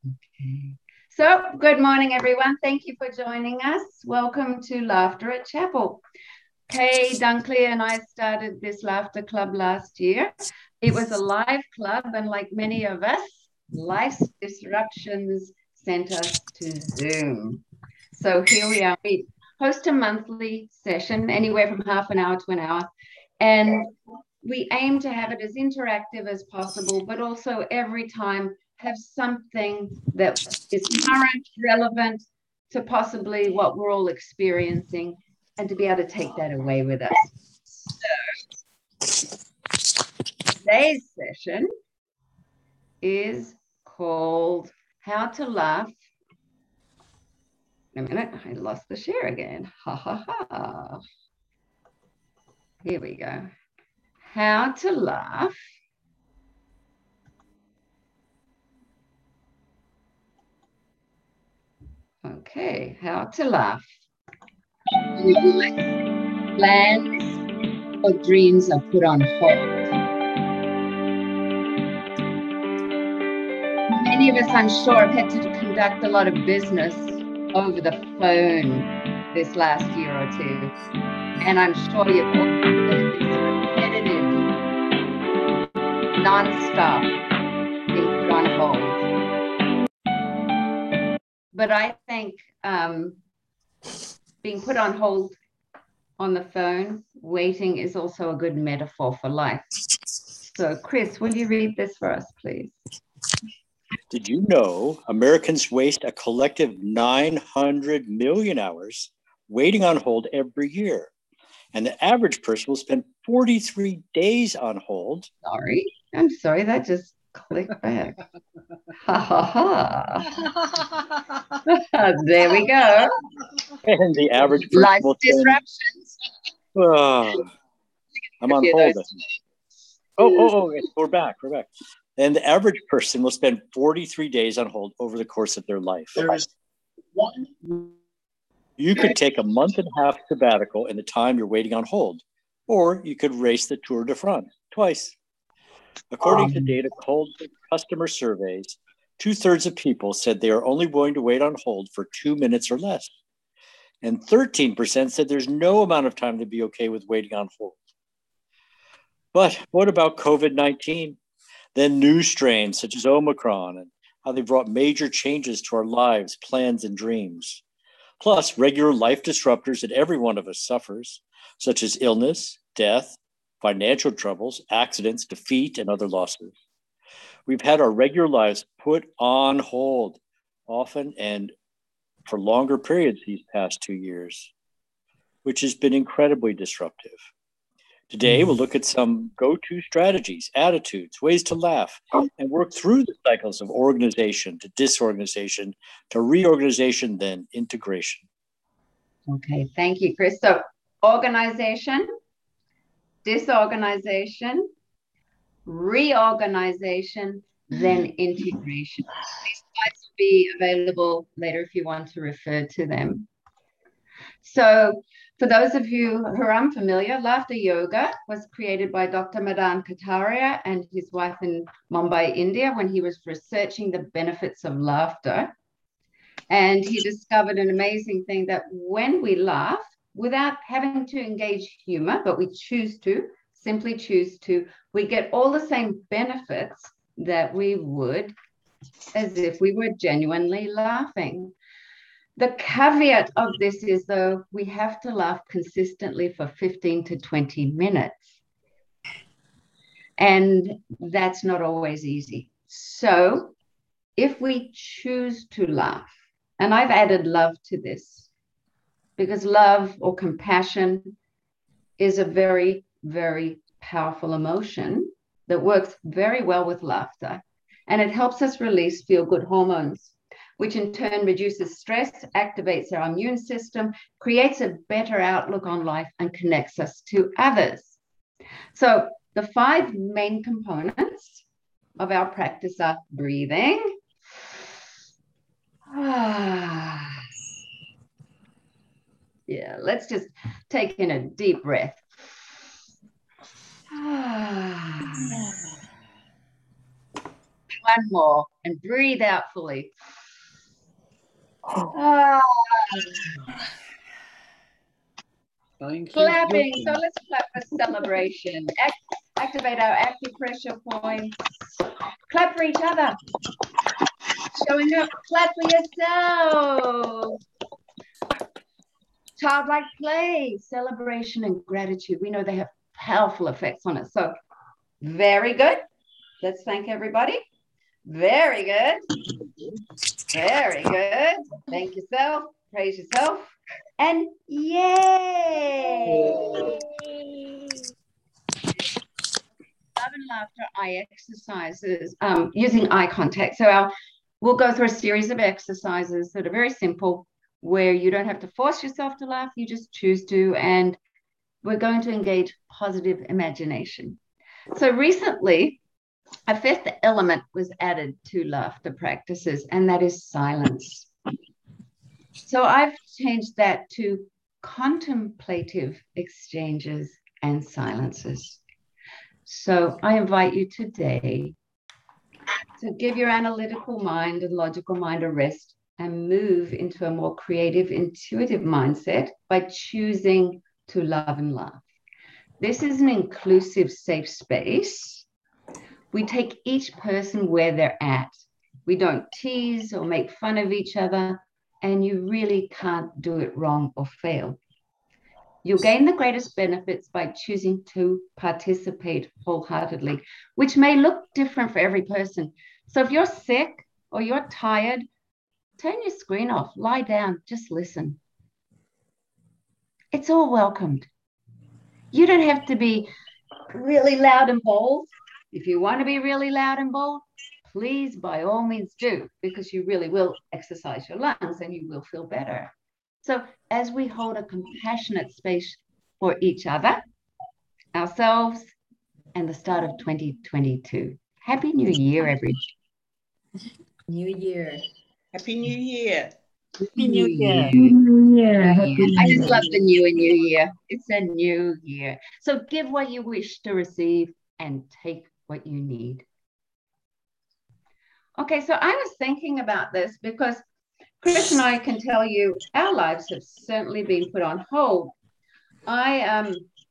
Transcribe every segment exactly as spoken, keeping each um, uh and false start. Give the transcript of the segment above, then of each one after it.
Okay. So, good morning, everyone. Thank you for joining us. Welcome to Laughter at Chapel. Kay Dunkley and I started this laughter club last year. It was a live club, and like many of us, life's disruptions sent us to Zoom. So here we are. We host a monthly session, anywhere from half an hour to an hour, and we aim to have it as interactive as possible, but also every time have something that is current, relevant to possibly what we're all experiencing, and to be able to take that away with us. So, today's session is called How to Laugh. Wait a minute, I lost the share again. Ha ha ha. Here we go. How to laugh Okay, how to laugh. Plans or dreams are put on hold. Many of us, I'm sure, have had to conduct a lot of business over the phone this last year or two. And I'm sure you've all heard this repetitive, non-stop being put on hold. But I think um, being put on hold on the phone, waiting, is also a good metaphor for life. So, Chris, will you read this for us, please? Did you know Americans waste a collective nine hundred million hours waiting on hold every year? And the average person will spend forty-three days on hold. Sorry, I'm sorry, that just clicked back. Ha ha ha. There we go. And the average person Life will disruptions. spend, oh, I'm on hold. Oh, oh, oh, we're back, we're back. And the average person will spend forty-three days on hold over the course of their life. There is one. You could take a month and a half sabbatical in the time you're waiting on hold, or you could race the Tour de France twice. According um, to data called customer surveys, two-thirds of people said they are only willing to wait on hold for two minutes or less. And thirteen percent said there's no amount of time to be okay with waiting on hold. But what about COVID nineteen? Then new strains such as Omicron and how they brought major changes to our lives, plans, and dreams. Plus regular life disruptors that every one of us suffers, such as illness, death, financial troubles, accidents, defeat, and other losses. We've had our regular lives put on hold, often and for longer periods these past two years, which has been incredibly disruptive. Today, we'll look at some go-to strategies, attitudes, ways to laugh, and work through the cycles of organization to disorganization to reorganization, then integration. Okay, thank you, Chris. So organization, disorganization, reorganization, then integration. These slides will be available later if you want to refer to them. So for those of you who are unfamiliar, Laughter Yoga was created by Doctor Madan Kataria and his wife in Mumbai, India, when he was researching the benefits of laughter. And he discovered an amazing thing, that when we laugh, without having to engage humor, but we choose to, simply choose to, we get all the same benefits that we would as if we were genuinely laughing. The caveat of this is, though, we have to laugh consistently for fifteen to twenty minutes. And that's not always easy. So if we choose to laugh, and I've added love to this, because love or compassion is a very, very powerful emotion that works very well with laughter. And it helps us release feel-good hormones, which in turn reduces stress, activates our immune system, creates a better outlook on life, and connects us to others. So the five main components of our practice are breathing. Yeah, let's just take in a deep breath. one more, and breathe out fully. Ah. Clapping. So let's clap for celebration. Act activate our acupressure points. Clap for each other. Showing up. Clap for yourself. Childlike play, celebration, and gratitude. We know they have powerful effects on us. So very good. Let's thank everybody. Very good. Very good. Thank yourself. Praise yourself. And yay! Love and laughter eye exercises um, using eye contact. So our, we'll go through a series of exercises that are very simple, where you don't have to force yourself to laugh. You just choose to. And we're going to engage positive imagination. So recently, a fifth element was added to laughter practices, and that is silence. So I've changed that to contemplative exchanges and silences. So I invite you today to give your analytical mind and logical mind a rest and move into a more creative, intuitive mindset by choosing to love and laugh. This is an inclusive, safe space. We take each person where they're at. We don't tease or make fun of each other, and you really can't do it wrong or fail. You'll gain the greatest benefits by choosing to participate wholeheartedly, which may look different for every person. So if you're sick or you're tired, turn your screen off, lie down, just listen. It's all welcomed. You don't have to be really loud and bold. If you want to be really loud and bold, please, by all means do, because you really will exercise your lungs and you will feel better. So as we hold a compassionate space for each other, ourselves, and the start of twenty twenty-two. Happy New Year, everybody. New Year. Happy New Year. Happy New Year. New Year. I just love the new and new year. It's a new year. So give what you wish to receive and take what you need. Okay, so I was thinking about this because Chris and I can tell you our lives have certainly been put on hold. I, um,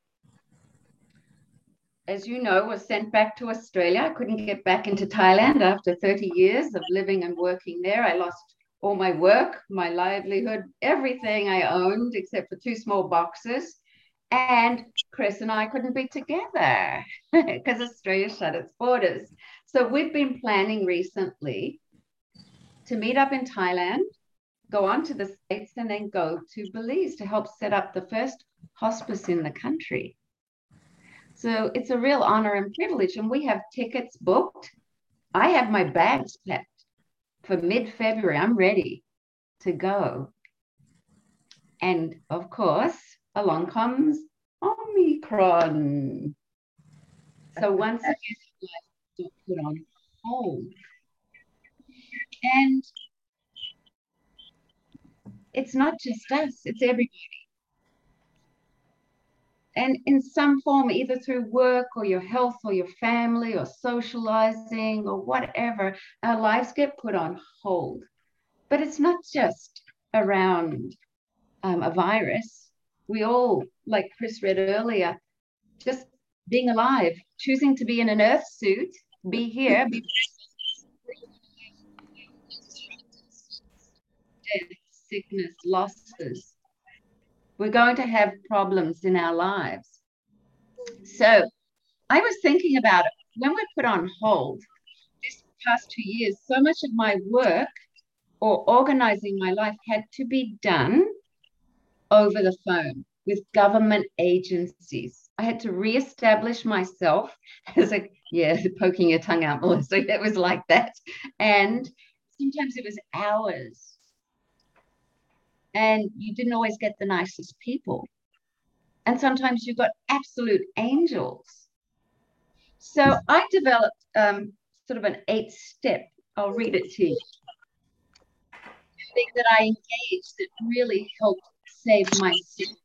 as you know, was sent back to Australia. I couldn't get back into Thailand after thirty years of living and working there. I lost all my work, my livelihood, everything I owned except for two small boxes. And Chris and I couldn't be together because Australia shut its borders. So we've been planning recently to meet up in Thailand, go on to the States, and then go to Belize to help set up the first hospice in the country. So it's a real honor and privilege, and we have tickets booked. I have my bags packed for mid-February. I'm ready to go. And of course, along comes Omicron. So once again, life put on hold. And it's not just us, it's everybody. And in some form, either through work or your health or your family or socializing or whatever, our lives get put on hold. But it's not just around um, a virus. We all, like Chris read earlier, just being alive, choosing to be in an earth suit, be here, be death, sickness, losses. We're going to have problems in our lives. So I was thinking about it. When we're put on hold, this past two years, so much of my work or organizing my life had to be done over the phone with government agencies. I had to reestablish myself as a, yeah, poking your tongue out, Melissa. It was like that. And sometimes it was hours. And you didn't always get the nicest people. And sometimes you got absolute angels. So I developed um, sort of an eight step. I'll read it to you. Thing that I engaged that really helped save my skin.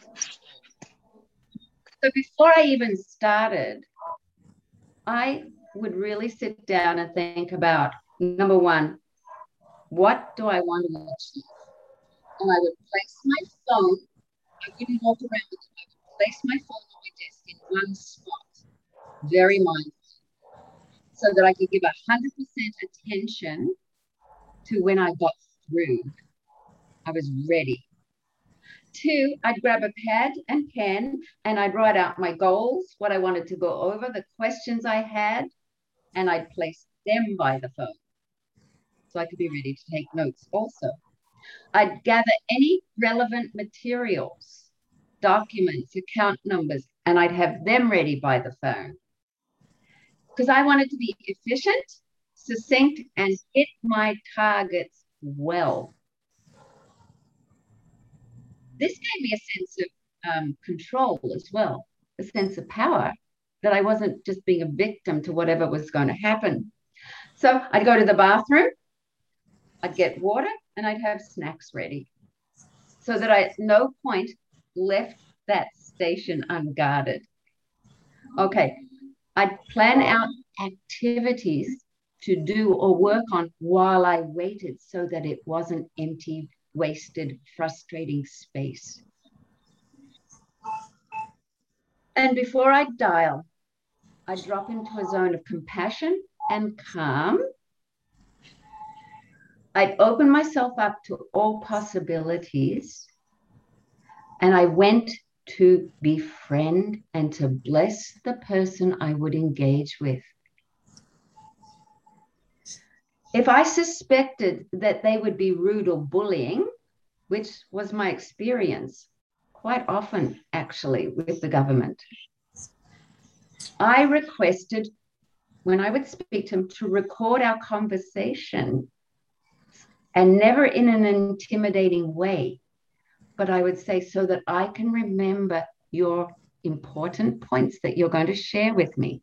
So before I even started, I would really sit down and think about, number one, what do I want to achieve? And I would place my phone, I wouldn't walk around with it, I would place my phone on my desk in one spot, very mindful, so that I could give one hundred percent attention to when I got through. I was ready. Two, I'd grab a pad and pen and I'd write out my goals, what I wanted to go over, the questions I had, and I'd place them by the phone so I could be ready to take notes also. I'd gather any relevant materials, documents, account numbers, and I'd have them ready by the phone. Because I wanted to be efficient, succinct, and hit my targets well. This gave me a sense of um, control as well, a sense of power, that I wasn't just being a victim to whatever was going to happen. So I'd go to the bathroom, I'd get water, and I'd have snacks ready so that I at no point left that station unguarded. Okay, I'd plan out activities to do or work on while I waited so that it wasn't empty, wasted, frustrating space. And before I dial, I drop into a zone of compassion and calm. I'd open myself up to all possibilities, and I went to befriend and to bless the person I would engage with. If I suspected that they would be rude or bullying, which was my experience quite often actually with the government, I requested, when I would speak to them, to record our conversation, and never in an intimidating way, but I would say, so that I can remember your important points that you're going to share with me.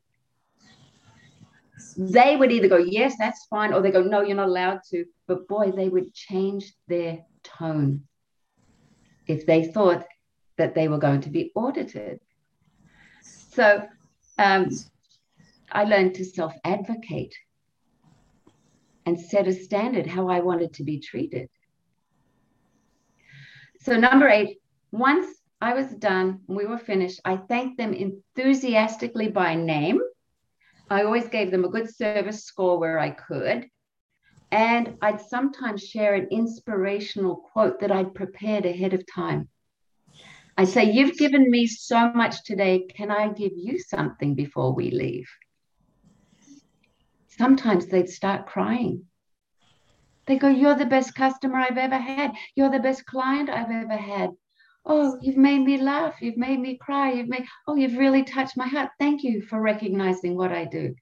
They would either go, yes, that's fine, or they go, no, you're not allowed to. But boy, they would change their tone if they thought that they were going to be audited. So um, I learned to self-advocate and set a standard how I wanted to be treated. So number eight, once I was done, we were finished, I thanked them enthusiastically by name. I always gave them a good service score where I could. And I'd sometimes share an inspirational quote that I'd prepared ahead of time. I'd say, you've given me so much today. Can I give you something before we leave? Sometimes they'd start crying. They go, you're the best customer I've ever had. You're the best client I've ever had. Oh, you've made me laugh. You've made me cry. You've made, oh, you've really touched my heart. Thank you for recognizing what I do.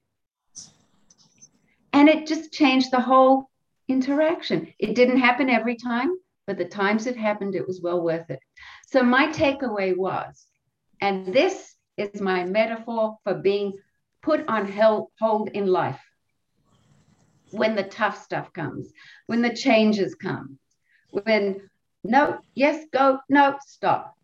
And it just changed the whole interaction. It didn't happen every time, but the times it happened, it was well worth it. So my takeaway was, and this is my metaphor for being put on hold in life. When the tough stuff comes, when the changes come, when no, yes, go, no, stop.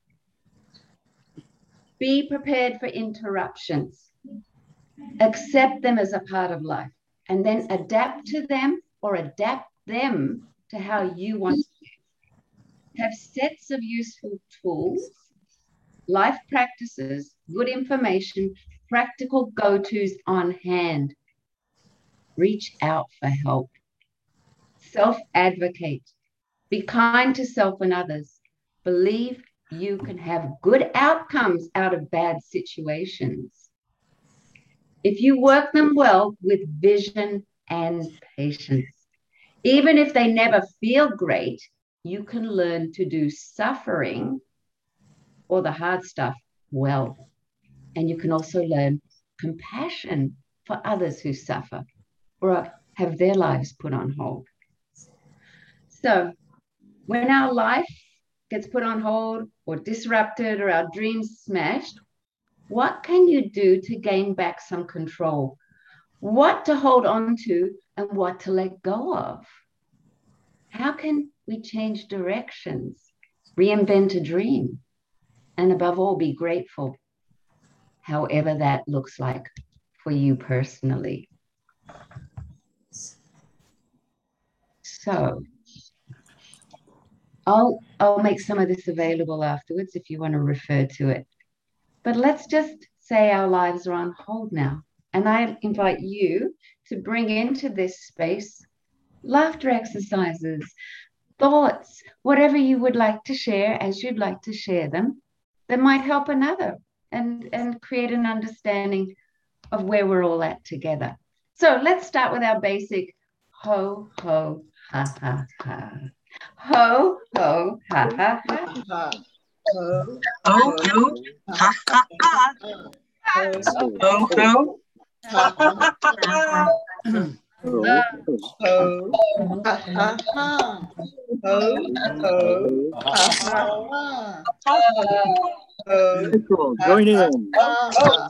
Be prepared for interruptions. Accept them as a part of life, and then adapt to them or adapt them to how you want to. Have sets of useful tools, life practices, good information, practical go-tos on hand. Reach out for help. Self-advocate. Be kind to self and others. Believe you can have good outcomes out of bad situations if you work them well with vision and patience. Even if they never feel great, you can learn to do suffering or the hard stuff well. And you can also learn compassion for others who suffer or have their lives put on hold. So when our life gets put on hold or disrupted or our dreams smashed, what can you do to gain back some control? What to hold on to and what to let go of? How can we change directions, reinvent a dream, and above all, be grateful, however that looks like for you personally. So I'll, I'll make some of this available afterwards if you want to refer to it. But let's just say our lives are on hold now. And I invite you to bring into this space laughter exercises, thoughts, whatever you would like to share as you'd like to share them that might help another and, and create an understanding of where we're all at together. So let's start with our basic ho, ho, ha, ha, ha. Ho, ho, ha, ha, ha. Ho, Oh, ho, ha, ha, ha. Oh, ho, ha, ha, ha. ho, ha, ha, ha. Ho, ho, ha, ha, ha. Ho, Cool. Join in. ha, ha.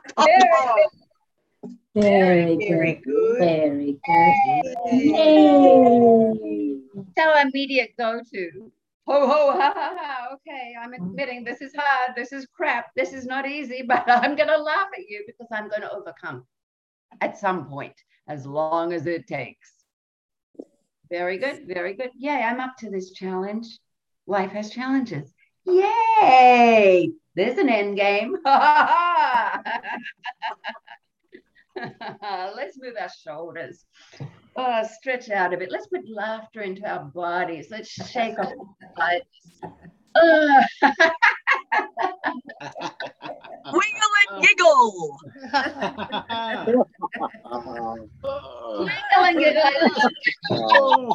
Very Very good. good. Very good. Yay. Yay. Tell our immediate go-to. Ho, ho, ha, ha, ha. Okay, I'm admitting this is hard. This is crap. This is not easy, but I'm going to laugh at you because I'm going to overcome at some point, as long as it takes. Very good. Very good. Yay, I'm up to this challenge. Life has challenges. Yay! There's an end game. Let's move our shoulders. Oh, stretch out a bit. Let's put laughter into our bodies. Let's shake off the sides. Uh, Wiggle and giggle. wiggle and giggle.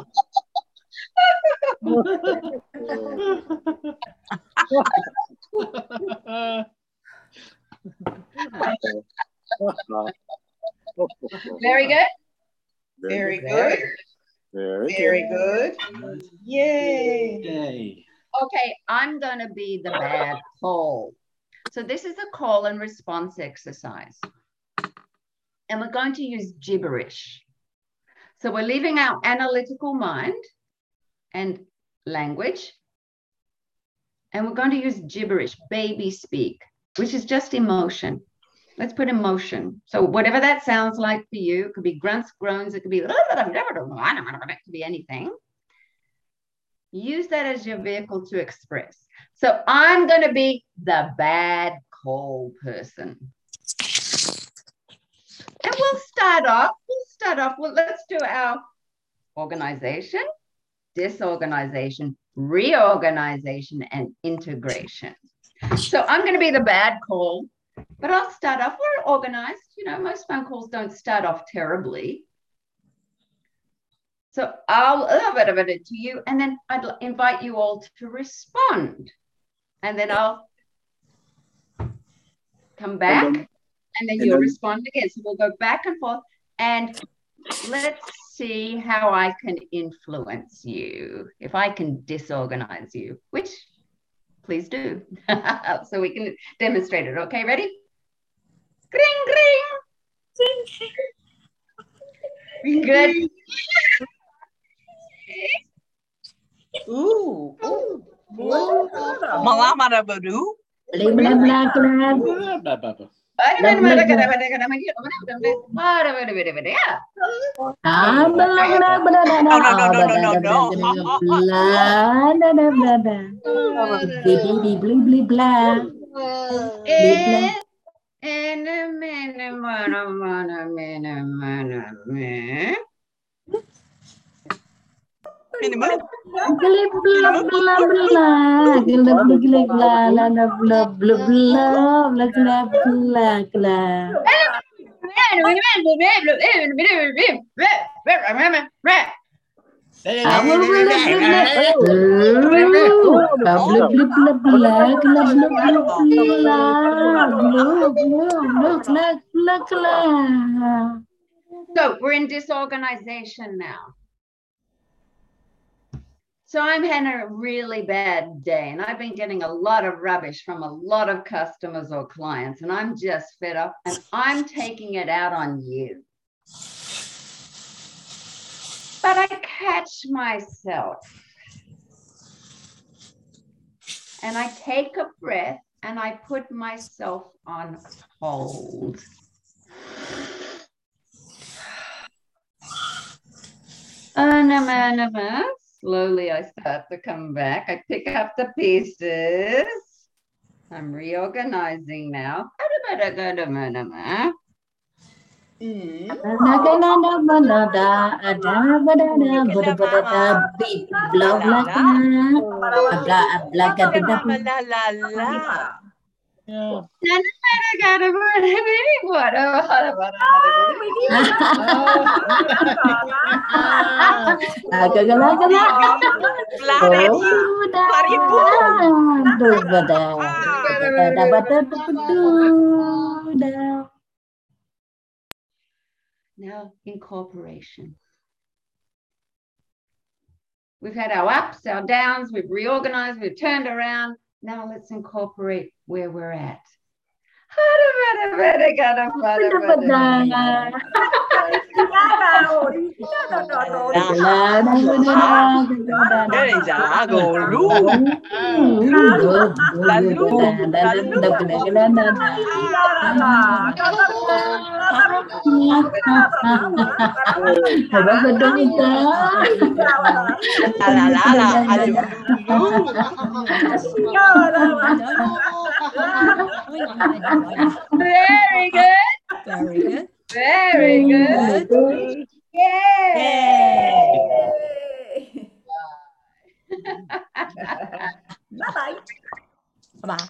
Very good. Very good. Very Very good. good. Yay. Yay. Okay, I'm going to be the bad call. So this is a call and response exercise. And we're going to use gibberish. So we're leaving our analytical mind and language. And we're going to use gibberish, baby speak, which is just emotion. Let's put emotion. So whatever that sounds like for you, it could be grunts, groans, it could be, it could be anything. Use that as your vehicle to express. So I'm going to be the bad call person. And we'll start off, we'll start off, well, let's do our organization, disorganization, reorganization, and integration. So I'm going to be the bad call, but I'll start off, we're organized. You know, most phone calls don't start off terribly. So I'll have it to you, and then I'd invite you all to respond. And then I'll come back, and then, and then you'll then, respond again. So we'll go back and forth, and let's see how I can influence you, if I can disorganize you, which please do. So we can demonstrate it. Okay, ready? Gring, gring. Good. Ooh. Ooh. Malamadabadoo. Blah, blah, blah, blah. Ah, blah, blah, blah, blah, No, no, no, no, no, no, no. blah, blah, blah, blah, blah. Blah, blah, blah, blah. And a minute, mana, mana, mana, mana, mana. Minimum. Blah, blah, blah, blah, blah. Blah, blah, blah, blah, blah, blah, blah, blah, blah, blah. So we're in disorganization now. So I'm having a really bad day, and I've been getting a lot of rubbish from a lot of customers or clients, and I'm just fed up, and I'm taking it out on you. But I catch myself, and I take a breath, and I put myself on hold. Manama. Slowly I start to come back. I pick up the pieces. I'm reorganizing now. Mm. Yeah. Now, incorporation. We've had our ups, our downs, we've reorganized, we've turned around. Now let's incorporate where we're at. Very good. Very good. Very good. Good. Yay! Bye-bye. Bye-bye.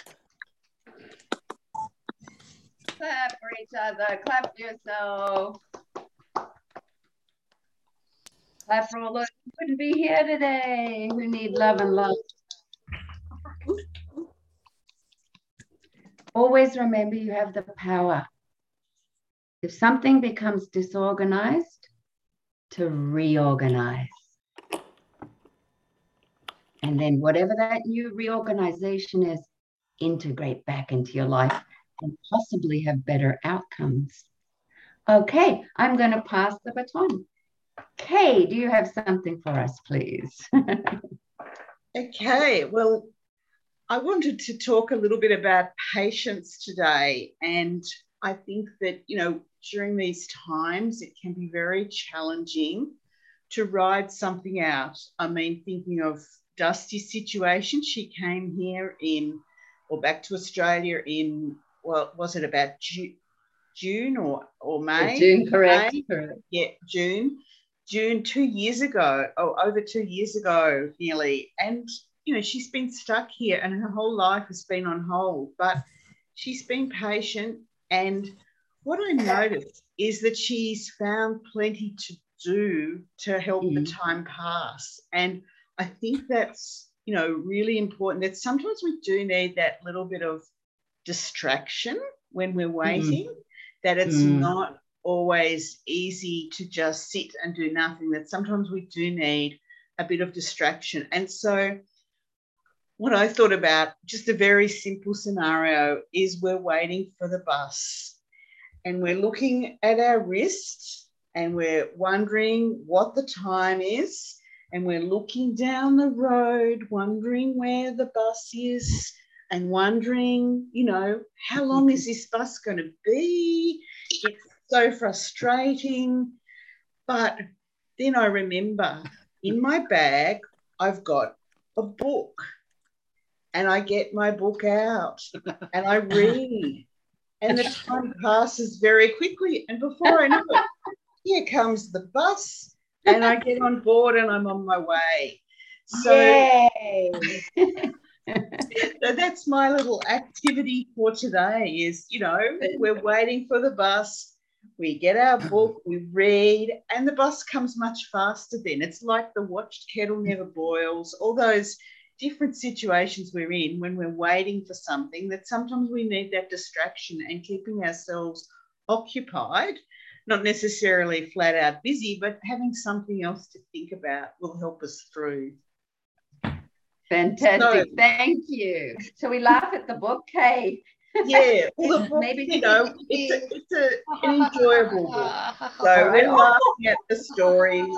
Clap for each other. Clap for yourself. Clap for all those who couldn't be here today, who need love and love. Always remember you have the power. If something becomes disorganized, to reorganize. And then whatever that new reorganization is, integrate back into your life and possibly have better outcomes. Okay, I'm going to pass the baton. Kay, do you have something for us, please? Okay, well, I wanted to talk a little bit about patience today. And I think that, you know, during these times, it can be very challenging to ride something out. I mean, thinking of Dusty's situation, she came here in, or back to Australia in, well, was it about June, June or, or May? June, correct. May? correct. Yeah, June. June two years ago, oh, over two years ago nearly. And, you know, she's been stuck here and her whole life has been on hold, but she's been patient. And what I noticed is that she's found plenty to do to help mm. the time pass. And I think that's, you know, really important, that sometimes we do need that little bit of distraction when we're waiting, mm. that it's mm. not always easy to just sit and do nothing, that sometimes we do need a bit of distraction. And so what I thought about, just a very simple scenario, is we're waiting for the bus and we're looking at our wrist and we're wondering what the time is, and we're looking down the road wondering where the bus is and wondering, you know, how long is this bus going to be? It's so frustrating. But then I remember in my bag I've got a book, and I get my book out and I read, and the time passes very quickly, and before I know it, here comes the bus and I get on board and I'm on my way. So, Yay. So that's my little activity for today is, you know, we're waiting for the bus, we get our book, we read, and the bus comes much faster then. It's like the watched kettle never boils, all those different situations we're in when we're waiting for something, that sometimes we need that distraction and keeping ourselves occupied, not necessarily flat out busy, but having something else to think about will help us through. Fantastic. So, thank you. So we laugh at the book, Kay. Yeah, well, the book, maybe you know, it's, a, it's a, an enjoyable book. So we're laughing at the stories.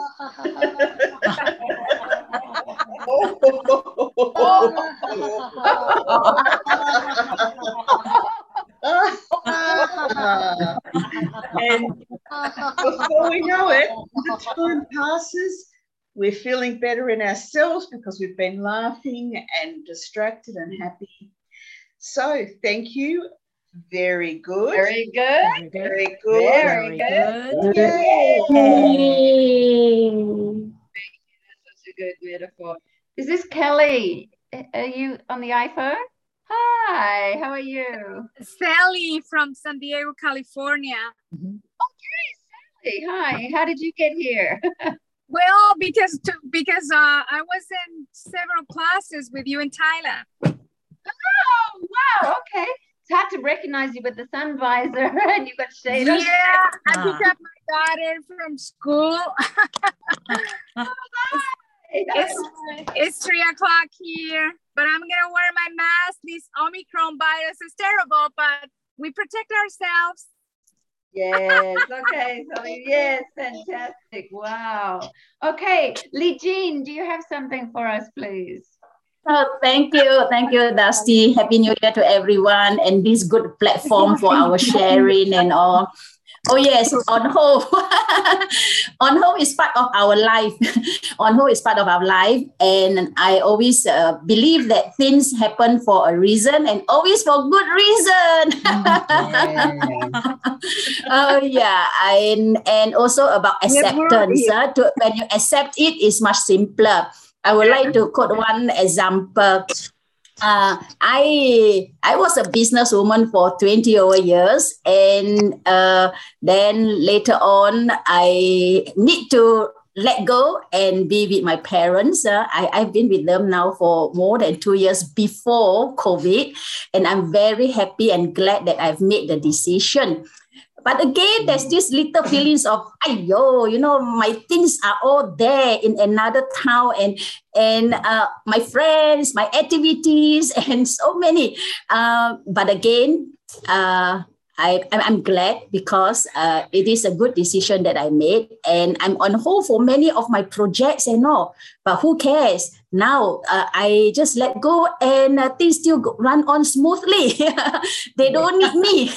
and Before we know it, the time passes. We're feeling better in ourselves because we've been laughing and distracted and happy. So thank you. Very good. Very good. Very good. Very good. Yay. Yay. That's a good metaphor. Is this Kelly? Are you on the iPhone? Hi, how are you? Sally from San Diego, California. Oh, Sally. Hi. How did you get here? Well, because to, because uh, I was in several classes with you in Thailand. Oh, wow. Okay. It's hard to recognize you with the sun visor and you've got shade on. Yeah, I picked up my daughter from school. it's, it's three o'clock here, but I'm gonna wear my mask. This Omicron virus is terrible, but we protect ourselves. Yes, okay, so yes, fantastic. Wow. Okay, Lee Jean, do you have something for us, please? Oh, thank you. Thank you, Dusty. Happy New Year to everyone and this good platform for our sharing and all. Oh, yes, on hold. On hold is part of our life. On hold is part of our life. And I always uh, believe that things happen for a reason and always for good reason. Oh, yeah. And, and also about acceptance. Uh, to, when you accept it, it's much simpler. I would like to quote one example. Uh, I I was a businesswoman for twenty over years, and uh, then later on, I need to let go and be with my parents. Uh, I, I've been with them now for more than two years before COVID, and I'm very happy and glad that I've made the decision. But again, there's this little feelings of, ayo, you know, my things are all there in another town and and uh, my friends, my activities, and so many. Uh, but again, uh, I, I'm glad because uh, it is a good decision that I made, and I'm on hold for many of my projects and all. But who cares? Now uh, I just let go, and uh, things still go, run on smoothly. They don't need me.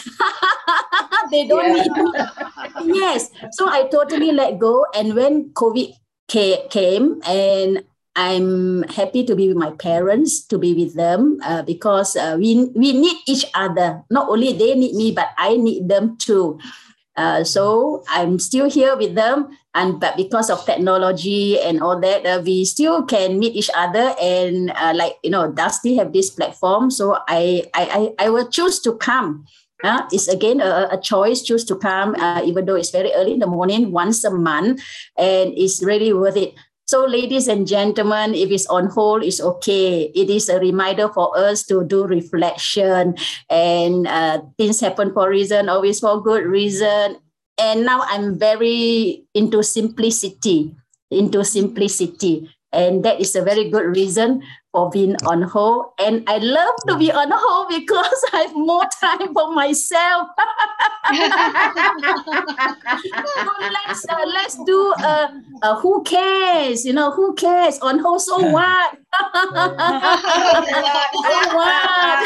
They don't Yeah. need me. Yes. So I totally let go. And when COVID ca- came, and I'm happy to be with my parents, to be with them uh, because uh, we we need each other. Not only they need me, but I need them too. Uh, so I'm still here with them, and but because of technology and all that, uh, we still can meet each other. And uh, like you know, Dusty have this platform, so I I I, I will choose to come. Uh, it's again a, a choice, choose to come, uh, even though it's very early in the morning, once a month, and it's really worth it. So, ladies and gentlemen, if it's on hold, it's okay. It is a reminder for us to do reflection, and uh, things happen for a reason, always for good reason. And now I'm very into simplicity, into simplicity. And that is a very good reason for being on hold. And I love to be on hold because I have more time for myself. So let's, uh, let's do uh, uh, who cares? You know, who cares? On hold, so what? So what?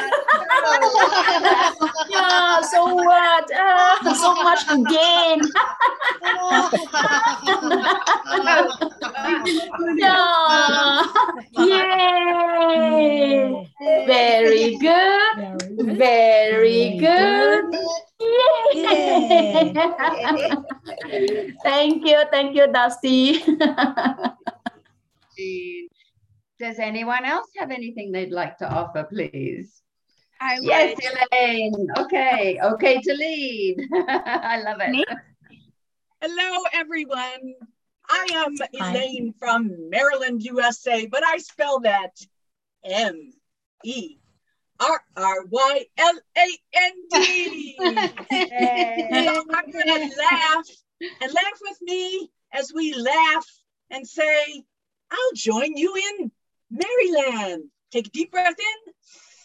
Yeah, so what? Uh, so much to gain. Yeah. Yay. Very good. Very good. Yay. Thank you. Thank you, Dusty. Does anyone else have anything they'd like to offer, please? I Yes, would. Elaine. Okay. Okay to lead. I love it. Me? Hello, everyone. I am Elaine from Maryland, U S A, but I spell that M E R R Y L A N D. So I'm going to laugh and laugh with me as we laugh and say, I'll join you in Maryland. Take a deep breath in.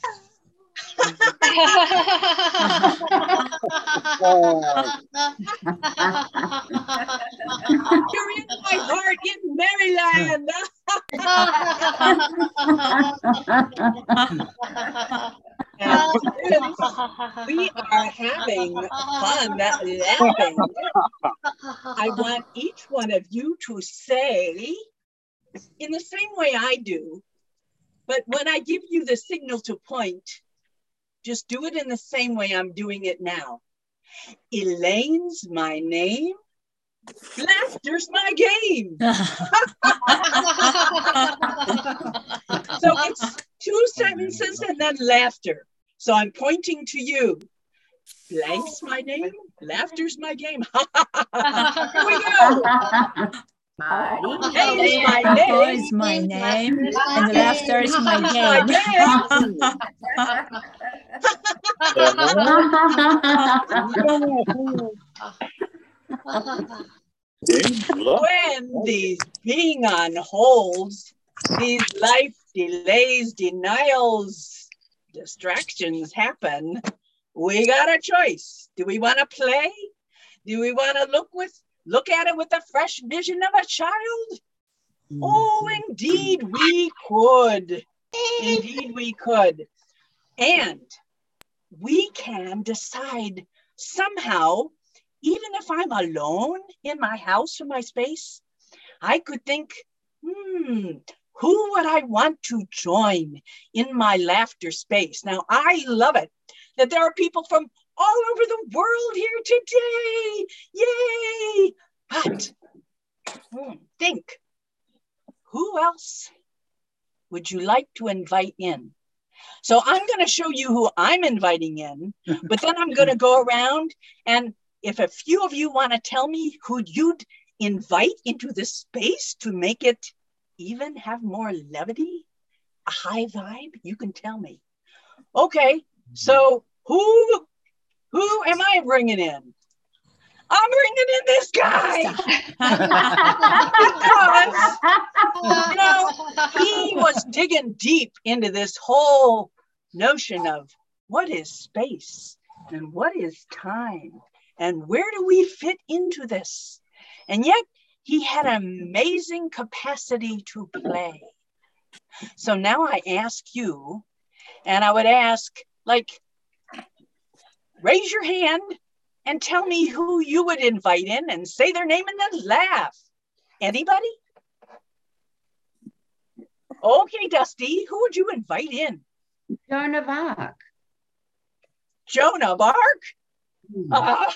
You're in my heart in Maryland. And we are having fun laughing. I want each one of you to say in the same way I do, but when I give you the signal to point, just do it in the same way I'm doing it now. Elaine's my name. Laughter's my game. So it's two sentences and then laughter. So I'm pointing to you. Blank's my name. Laughter's my game. Here we go. Hey, my name is my name, and laughter is my game. When these being on holds, these life delays, denials, distractions happen, we got a choice. Do we want to play? Do we want to look with look at it with a fresh vision of a child? Mm-hmm. Oh, indeed we could. Indeed we could. And we can decide somehow, even if I'm alone in my house or my space, I could think, hmm, who would I want to join in my laughter space? Now, I love it that there are people from all over the world here today. Yay! But hmm, think, who else would you like to invite in? So I'm going to show you who I'm inviting in, but then I'm going to go around, and if a few of you want to tell me who you'd invite into this space to make it even have more levity, a high vibe, you can tell me. Okay, so who who am I bringing in? I'm bringing in this guy. Because, you know, he was digging deep into this whole notion of what is space and what is time and where do we fit into this? And yet he had an amazing capacity to play. So now I ask you, and I would ask, like, raise your hand and tell me who you would invite in and say their name and then laugh. Anybody? Okay, Dusty, who would you invite in? Joan of Arc. Joan of Arc? Uh,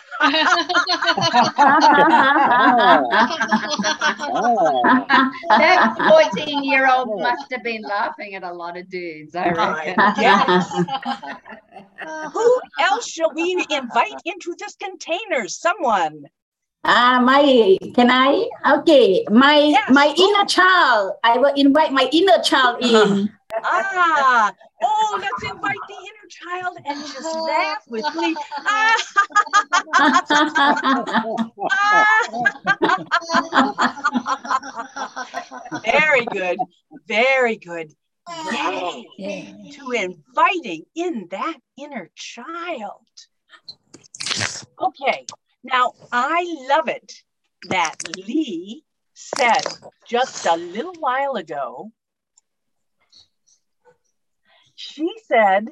that fourteen-year-old must have been laughing at a lot of dudes, I reckon. Yes. Who else shall we invite into this container? Someone. Ah, uh, my can I? Okay, my yes. my inner child. I will invite my inner child in. Ah, oh, let's invite the inner child and just laugh with me. Ah. Very good, very good. Yay, Yay to inviting in that inner child. Okay, now I love it that Lee said just a little while ago, she said,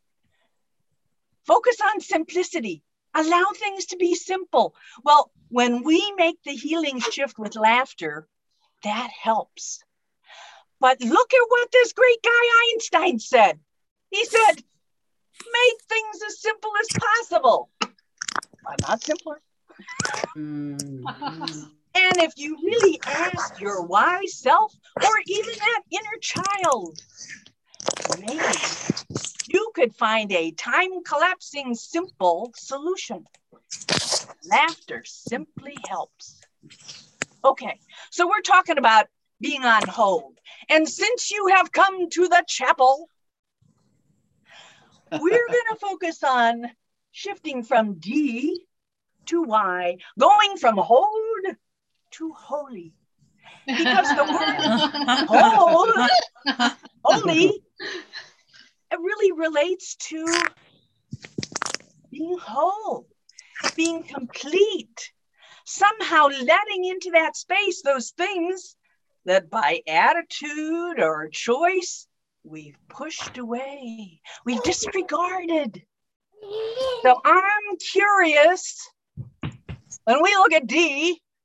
focus on simplicity, allow things to be simple. Well, when we make the healing shift with laughter, that helps. But look at what this great guy Einstein said. He said, make things as simple as possible. Why not simpler? Mm-hmm. And if you really ask your wise self or even that inner child, maybe you could find a time-collapsing simple solution. Laughter simply helps. Okay, so we're talking about being on hold. And since you have come to the chapel, we're going to focus on shifting from D to Y, going from hold to holy. Because the word hold, holy, it really relates to being whole, being complete, somehow letting into that space those things that by attitude or choice, we've pushed away, we've disregarded. So I'm curious, when we look at D,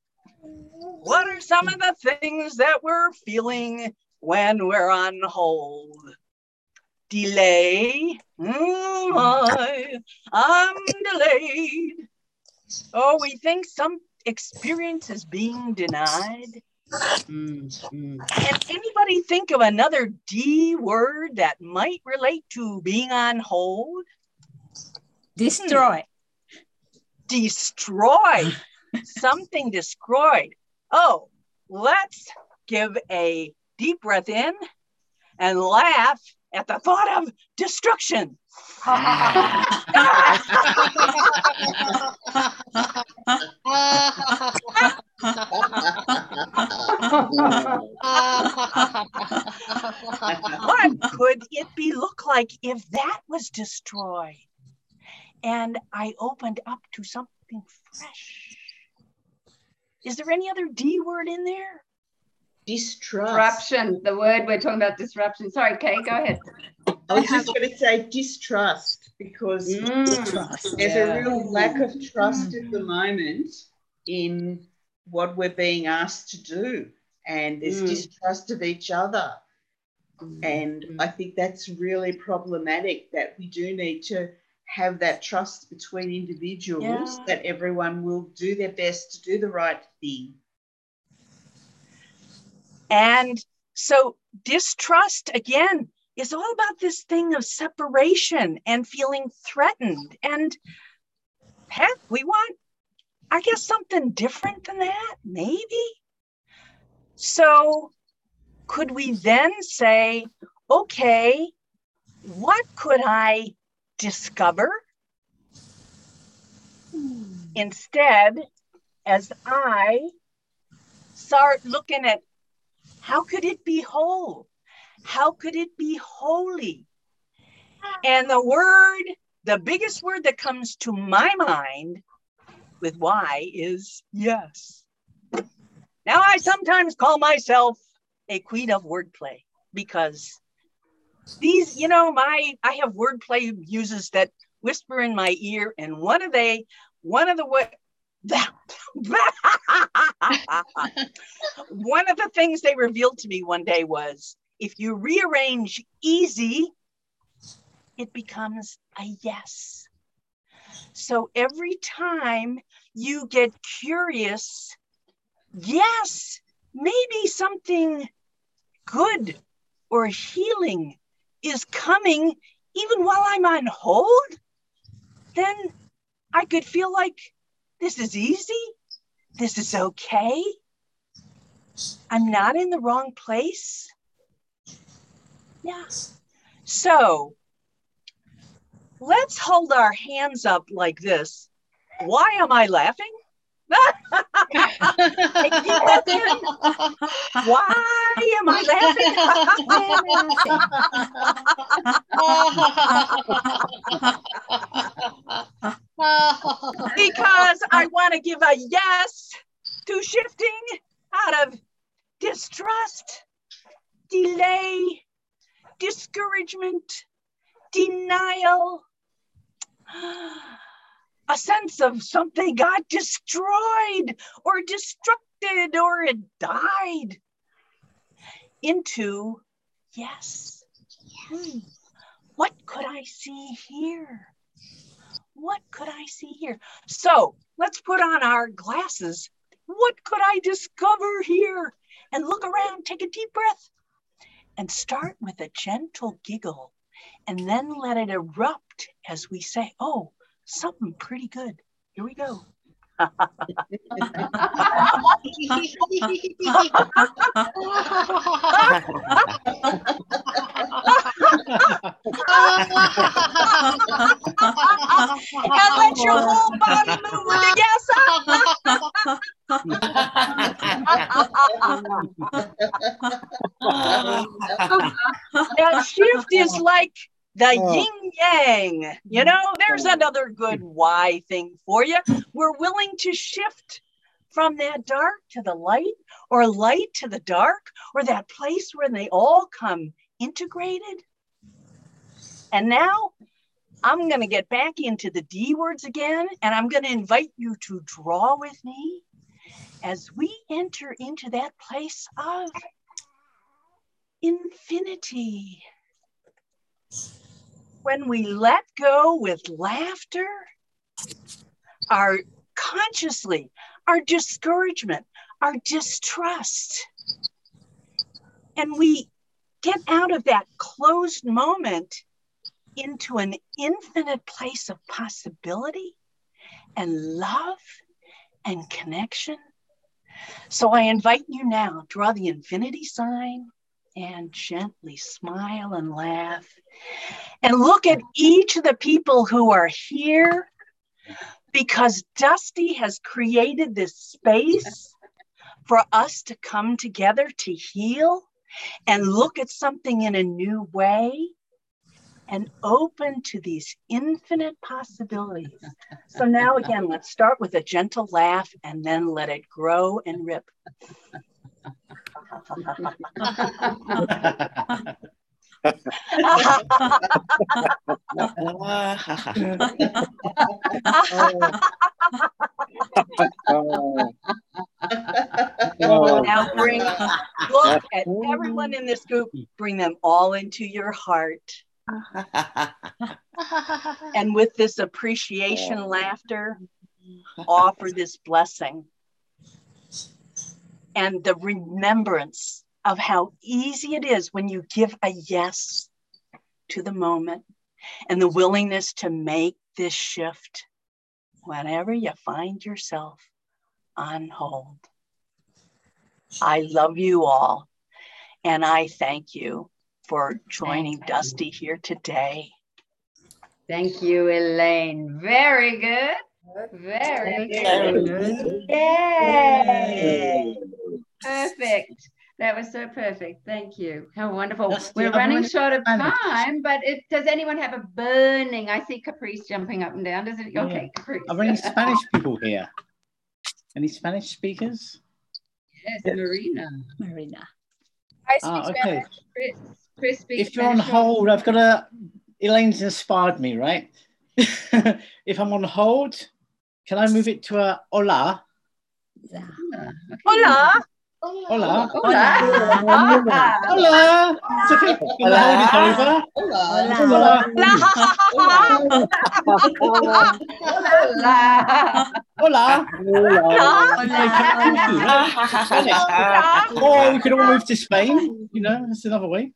What are some of the things that we're feeling when we're on hold? Delay. Mm, I, I'm delayed. Oh, we think some experience is being denied. Mm, mm. Can anybody think of another D word that might relate to being on hold? Destroy. Hmm. Destroy. Something destroyed. Oh, let's give a deep breath in and laugh at the thought of destruction. What could it be look like if that was destroyed and I opened up to something fresh? Is there any other D word in there? Distrust. Disruption. The word we're talking about, disruption. Sorry, Kay, go ahead. I was just going to say distrust because Mm. Trust. there's Yeah. a real lack of trust at the moment in what we're being asked to do, and there's Mm. distrust of each other. And Mm. I think that's really problematic, that we do need to have that trust between individuals, Yeah. that everyone will do their best to do the right thing. And so distrust, again, is all about this thing of separation and feeling threatened. And heck, we want, I guess, something different than that, maybe. So could we then say, okay, what could I discover instead as I start looking at how could it be whole? How could it be holy? And the word, the biggest word that comes to my mind with why is yes. Now, I sometimes call myself a queen of wordplay because these, you know, my, I have wordplay muses that whisper in my ear, and one of they, one of the what, one of the things they revealed to me one day was, if you rearrange easy, it becomes a yes. So every time you get curious, yes, maybe something good or healing is coming even while I'm on hold, then I could feel like this is easy. This is okay. I'm not in the wrong place. Yeah. So let's hold our hands up like this. Why am I laughing? Why am I laughing? Because I want to give a yes to shifting out of distrust, delay, discouragement, denial, a sense of something got destroyed or destructed or it died, into yes. Hmm. What could I see here? What could I see here? So let's put on our glasses. What could I discover here? And look around, take a deep breath, and start with a gentle giggle, and then let it erupt as we say, oh, something pretty good. Here we go. And let your whole body move with a yes. That shift is like the yin yang. You know, there's another good why thing for you. We're willing to shift from that dark to the light, or light to the dark, or that place where they all come integrated. And now I'm going to get back into the D words again, and I'm going to invite you to draw with me as we enter into that place of infinity. When we let go with laughter, our consciously, our discouragement, our distrust, and we get out of that closed moment into an infinite place of possibility and love and connection. So I invite you now, draw the infinity sign and gently smile and laugh. And look at each of the people who are here, because Dusty has created this space for us to come together to heal and look at something in a new way and open to these infinite possibilities. So now again, let's start with a gentle laugh and then let it grow and rip. Now bring, look at everyone in this group, bring them all into your heart. And with this appreciation laughter, offer this blessing. And the remembrance of how easy it is when you give a yes to the moment and the willingness to make this shift whenever you find yourself on hold. I love you all, and I thank you for joining Dusty here today. Thank you, Elaine. Very good. Very good. Yay! Perfect. That was so perfect. Thank you. How wonderful. Dusty, We're I'm running running short of Spanish. time, but it, does anyone have a burning? I see Caprice jumping up and down. Does it? Yeah. Okay, Caprice. Are there any Spanish people here? Any Spanish speakers? Yes, Marina. Marina. I speak Ah, okay. Spanish. Chris, Chris speaks If you're on Spanish. hold, I've got a. Elaine's inspired me, right? If I'm on hold, can I move it to a hola? Hola. Hola. Hola. Hola. It's okay. When the hold is over. Hola. Hola. Hola. Hola. Or we could all move to Spain. You know, that's another way.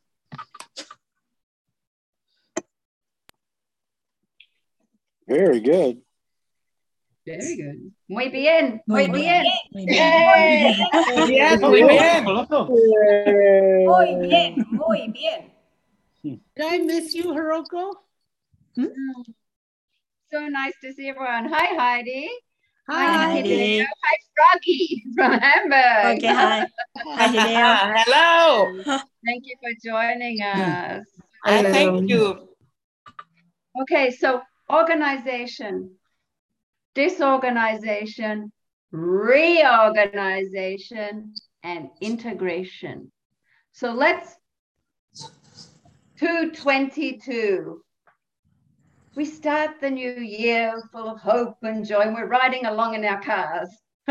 Very good. Very good. Muy bien. Muy Muy bien. Muy Yay. Bien, Oh, muy cool. bien. Loco. Muy bien, muy bien. Did I miss you, Hiroko? So nice to see everyone. Hi, Heidi. Hi, Heidi. Heidi. Hi, Froggy from Hamburg. Okay, hi. Hi, Hideo. Hello. Thank you for joining us. I thank you. Okay, so organization, disorganization, reorganization, and integration. So let's, two twenty-two. We start the new year full of hope and joy, and we're riding along in our cars.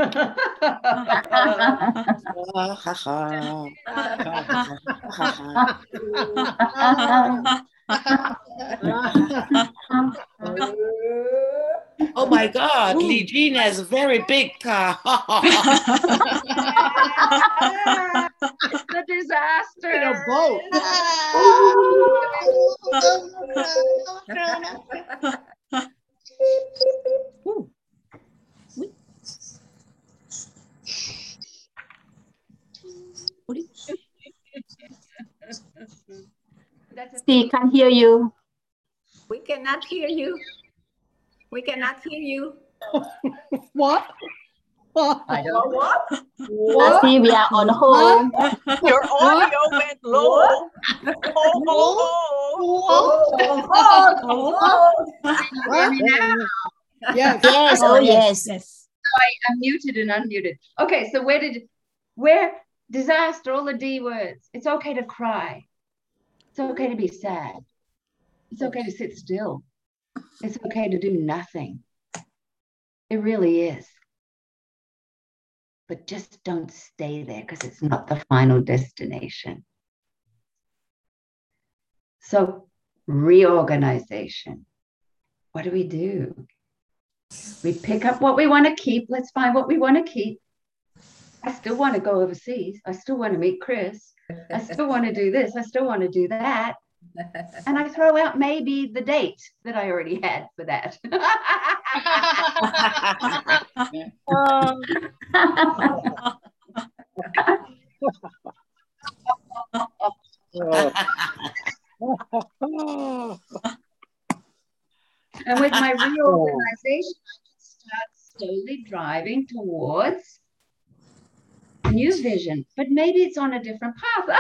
Oh my God, Lee Jean has a very big car. It's a disaster. In a boat. That's a We can't hear you. We cannot hear you. We cannot hear you. What? I don't What? Dusty, we are on hold. Your audio went low. Oh, oh, oh. hear me now. Yes. Yes, oh yes. Yes. I'm muted and unmuted. Okay, so where did where disaster, all the D words. It's okay to cry. It's okay to be sad. It's okay to sit still. It's okay to do nothing. It really is. but just don't stay there because it's not the final destination. So reorganization. What do we do? We pick up what we want to keep. Let's find what we want to keep. I still want to go overseas. I still want to meet Chris. I still want to do this. I still want to do that. And I throw out maybe the date that I already had for that. And with my reorganization, I can start slowly driving towards a new vision, but maybe it's on a different path.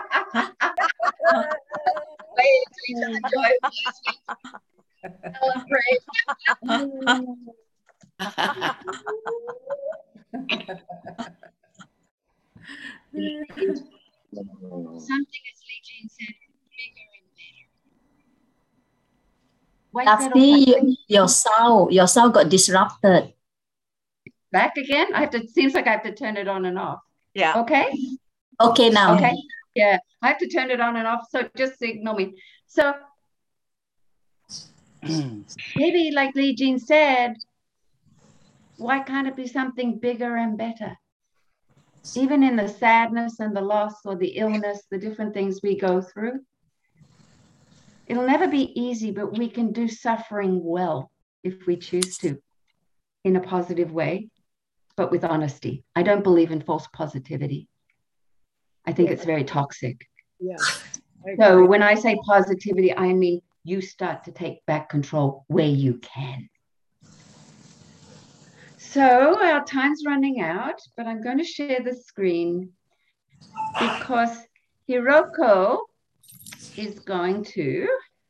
Something, as Lee Jean said, bigger and better. Dusty, your sound, your sound got disrupted. Back again? I have to, seems like I have to turn it on and off. Yeah. Okay. Okay now. Okay. Yeah, I have to turn it on and off. So just signal me. So maybe like Lee Jean said, why can't it be something bigger and better? Even in the sadness and the loss or the illness, the different things we go through, it'll never be easy, but we can do suffering well if we choose to, in a positive way, but with honesty. I don't believe in false positivity. I think it's very toxic. Yeah. So when I say positivity, I mean you start to take back control where you can. So our time's running out, but I'm going to share the screen because Hiroko is going to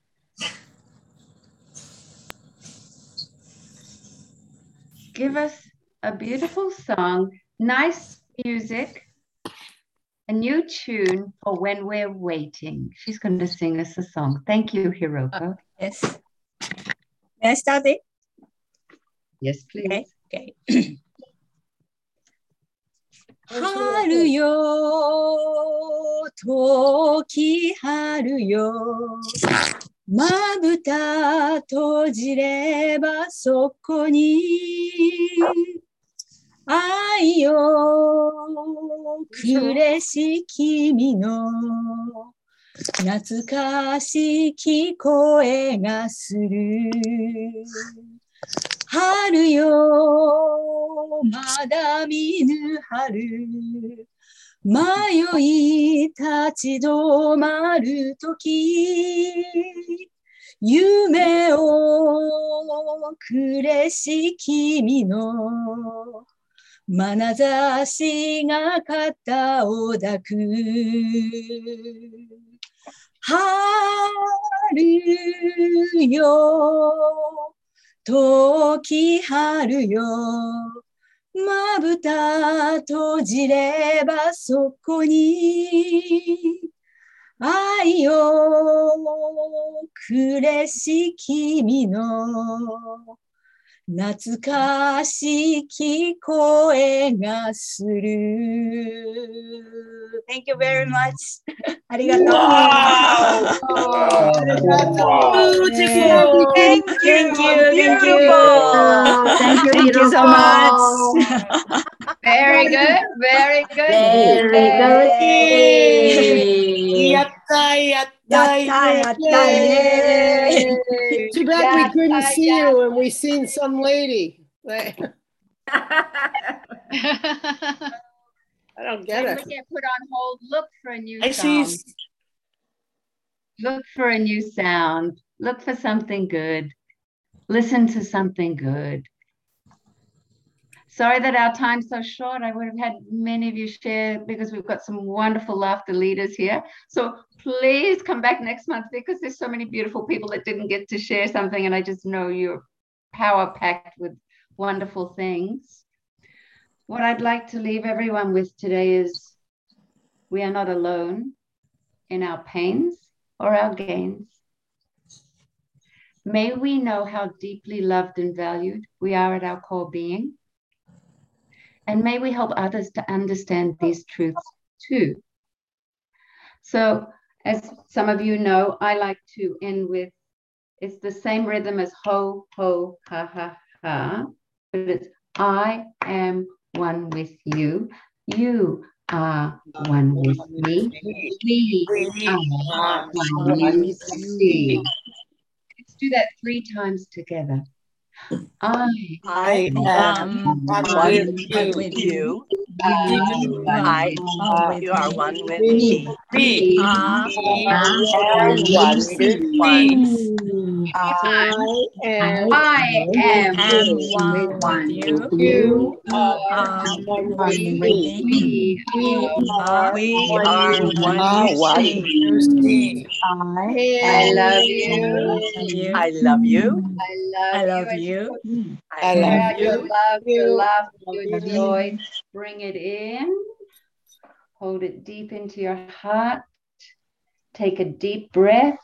give us a beautiful song, nice music, a new tune for when we're waiting. She's going to sing us a song. Thank you, Hiroko. Yes. May I start it? Yes, please. Okay. Okay. 春よ、時春よ、まぶた閉じればそこに愛よ、くれし君の懐かしき声がする。春よ、まだ見ぬ春。迷い立ち止まるとき。夢をくれし君の眼差しが肩を抱く。春よ、時春よ、まぶた閉じればそこに愛をくれし君の懐かしき声がする。Thank you very much. ありがとう。Beautiful. Thank you. Thank you. Thank you. Thank you, Thank you so much. Very good. Very good. Very good. Yatta, yatta, Yatta, yatta, yay. Too bad we Yatta, couldn't see yatta. you and we seen some lady. I don't get When it. we get put on hold, look for a new I see. sound. Look for a new sound. Look for something good. Listen to something good. Sorry that our time's so short. I would have had many of you share because we've got some wonderful laughter leaders here. So please come back next month because there's so many beautiful people that didn't get to share something, and I just know you're power-packed with wonderful things. What I'd like to leave everyone with today is we are not alone in our pains or our gains. May we know how deeply loved and valued we are at our core being. And may we help others to understand these truths too. So, as some of you know, I like to end with, it's the same rhythm as ho, ho, ha, ha, ha, but it's I am one with you. You are one with me. We are one with you. Let's do that three times together. I, I am one with you. You, I, you are one with me. We are one with me. I am, I am one with you. you are one one with with me. me. We are We are one with me. me. I love you. I love you. I love I love you. you. I I love love Your you. love, your you. love, your joy. Bring it in. Hold it deep into your heart. Take a deep breath.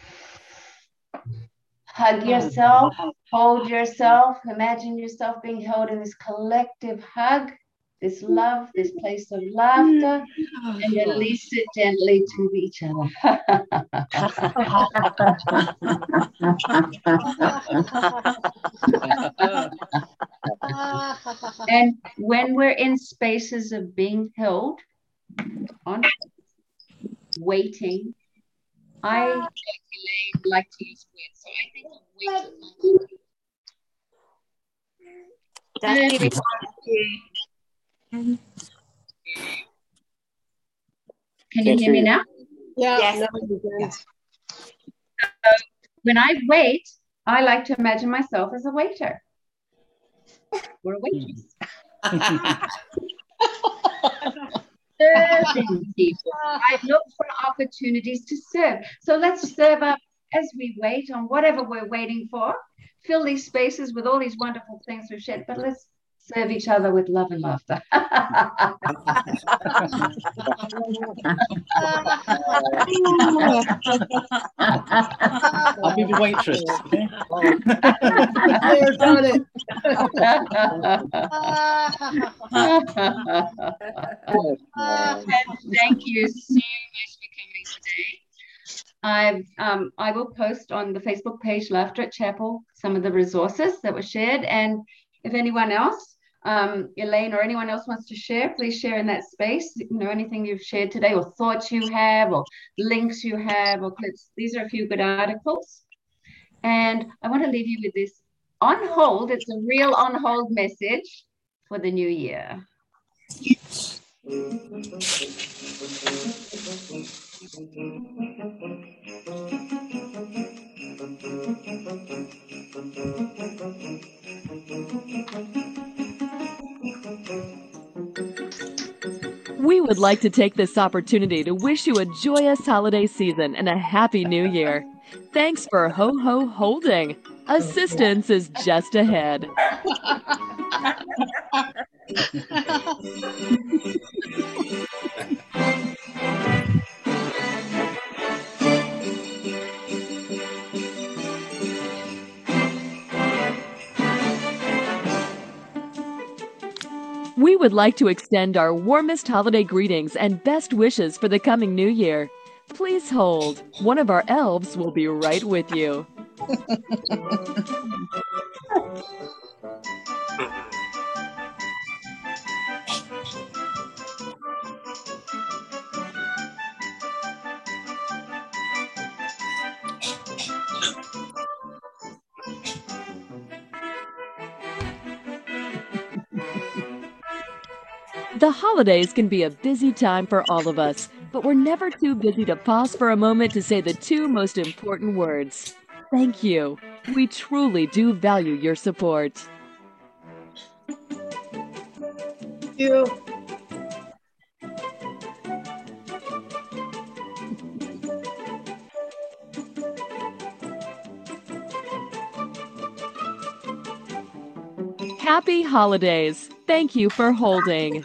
Hug yourself. Hold yourself. Imagine yourself being held in this collective hug, this love, this place of laughter, and release it gently to each other. And when we're in spaces of being held, on waiting, I like to use words. So I think of waiting. Can you Can't hear hear me you. now? Yeah. Yes. no, you can. So when I wait, I like to imagine myself as a waiter or a waitress. Serving people. I look for opportunities to serve. So let's serve up as we wait on whatever we're waiting for. Fill these spaces with all these wonderful things we've shared, but let's serve each other with love and laughter. I'll be the waitress. Okay? Claire's on it. And thank you so much for coming today. I've um, I will post on the Facebook page Laughter at Chapel some of the resources that were shared, and if anyone else, um, Elaine or anyone else wants to share, please share in that space. You know, anything you've shared today, or thoughts you have, or links you have, or clips. These are a few good articles, and I want to leave you with this on hold. It's a real on hold message for the new year. We would like to take this opportunity to wish you a joyous holiday season and a happy new year. Thanks for ho ho holding. Assistance is just ahead. We would like to extend our warmest holiday greetings and best wishes for the coming new year. Please hold. One of our elves will be right with you. The holidays can be a busy time for all of us, but we're never too busy to pause for a moment to say the two most important words. Thank you. We truly do value your support. Thank you. Happy holidays. Thank you for holding.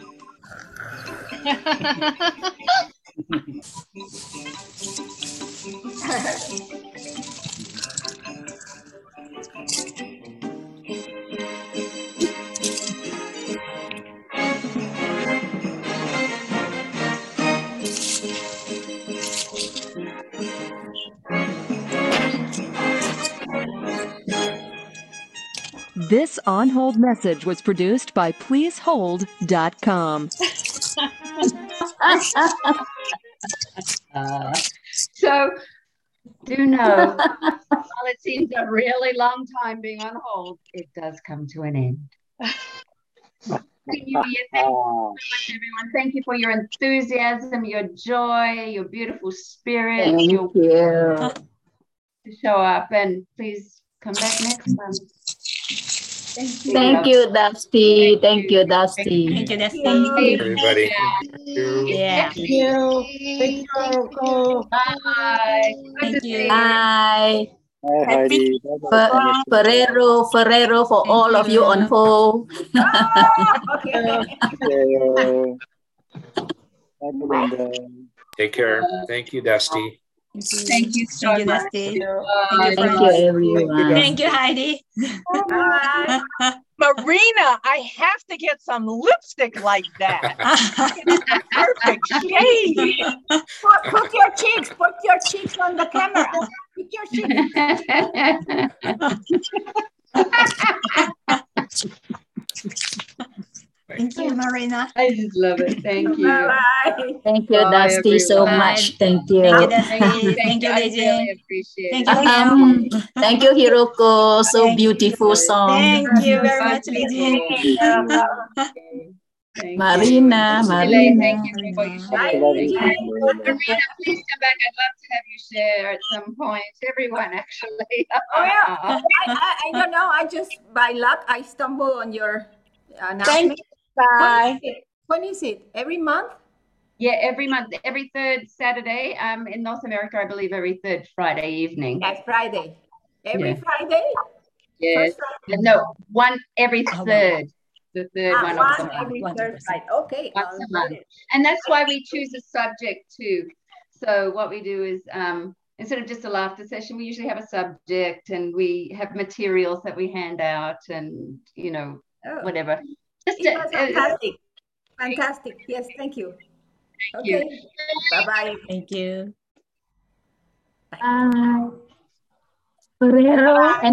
This On Hold message was produced by please hold dot com. Uh, so, do know, while it seems a really long time being on hold, it does come to an end. Thank you, Ian. Thank you so much, everyone. Thank you for your enthusiasm, your joy, your beautiful spirit. Thank your you. To show up, and please come back next month. Thank you. Thank you, Dusty. Thank you, Dusty. Thank you, Dusty. Everybody. Thank you. Yeah. Thank you. Thank you, Rocco. Bye. Thank you. Bye. Hi, Heidi. Bye-bye. Fer- Ferrero, Ferrero for Thank all of you on hold. Okay. Ferrero. Bye, Belinda. Take care. Thank you, Dusty. Thank you so Thank you, much. Dusty. Bye. Thank you, Thank friends. you, everyone. Thank you, Heidi. Bye. Marina, I have to get some lipstick like that. Perfect shade. Put, put your cheeks, put your cheeks on the camera. Put your cheeks. Thank you, Marina. I just love it. Thank you. Bye. Thank you, Bye, Dusty, so everyone. much. Thank you. Thank you, Dusty. Thank you. Thank you, I Lizzie. really appreciate Thank it. you, Hill. Um, thank you, Hiroko. So Thank beautiful song. Thank you very much, Lizzie. Thank Marina, you. Marina. Thank you for what you Bye, shared. Thank you. Lizzie. Marina, please come back. I'd love to have you share at some point. Everyone, actually. Oh, yeah. I, I, I don't know. I just, by luck, I stumbled on your announcement. Thank you. Bye. When is it? When is it? Every month? Yeah, every month, every third Saturday. Um, in North America, I believe every third Friday evening. That's Friday. Every Yeah. Friday? Yes. First Friday? No, one every Oh, wow. third. The third Ah, one of the one month. every One third percent. Friday. Okay. Once I'll a note month. it. And that's why we choose a subject too. So what we do is um, instead of just a laughter session, we usually have a subject, and we have materials that we hand out, and you know, Oh, whatever. Just it to, was uh, fantastic. Fantastic. Yes, thank you. thank you. Okay. Bye-bye. Thank you. Bye. Ferrero and